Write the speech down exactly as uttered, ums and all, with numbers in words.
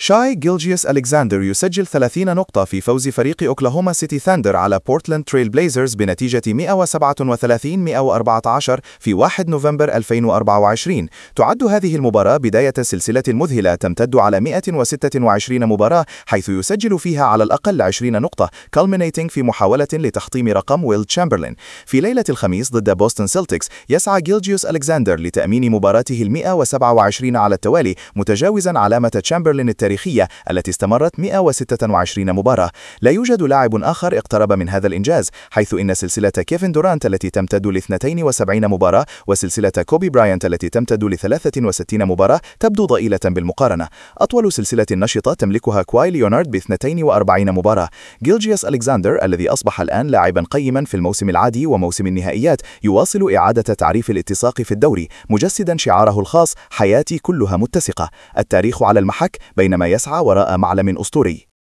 شاي جيلجيوس ألكساندر يسجل ثلاثين نقطة في فوز فريق أوكلاهوما سيتي ثاندر على بورتلاند تريل بليزرز بنتيجة مئة وسبعة وثلاثين مئة وأربعة عشر في واحد نوفمبر ألفين وأربعة وعشرين. تعد هذه المباراة بداية سلسلة مذهلة تمتد على مئة وستة وعشرين مباراة، حيث يسجل فيها على الأقل عشرين نقطة، culminating في محاولة لتحطيم رقم ويل تشامبرلين. في ليلة الخميس ضد بوسطن سيلتكس يسعى جيلجيوس ألكساندر لتأمين مباراته المئة وسبعة وعشرين على التوالي، متجاوزا علامة تشامبرلين التاريخية التي استمرت مئة وستة وعشرين مباراة. لا يوجد لاعب آخر اقترب من هذا الإنجاز، حيث إن سلسلة كيفن دورانت التي تمتد ل اثنتين وسبعين مباراة وسلسلة كوبي براينت التي تمتد ل ثلاثة وستين مباراة تبدو ضئيلة بالمقارنة. أطول سلسلة نشطة تملكها كواي ليونارد ب اثنتين وأربعين مباراة. جيلجيوس ألكساندر الذي أصبح الآن لاعبا قيما في الموسم العادي وموسم النهائيات يواصل إعادة تعريف الاتساق في الدوري، مجسدا شعاره الخاص: حياتي كلها متسقة. التاريخ على المحك بينما يسعى وراء معلم أسطوري.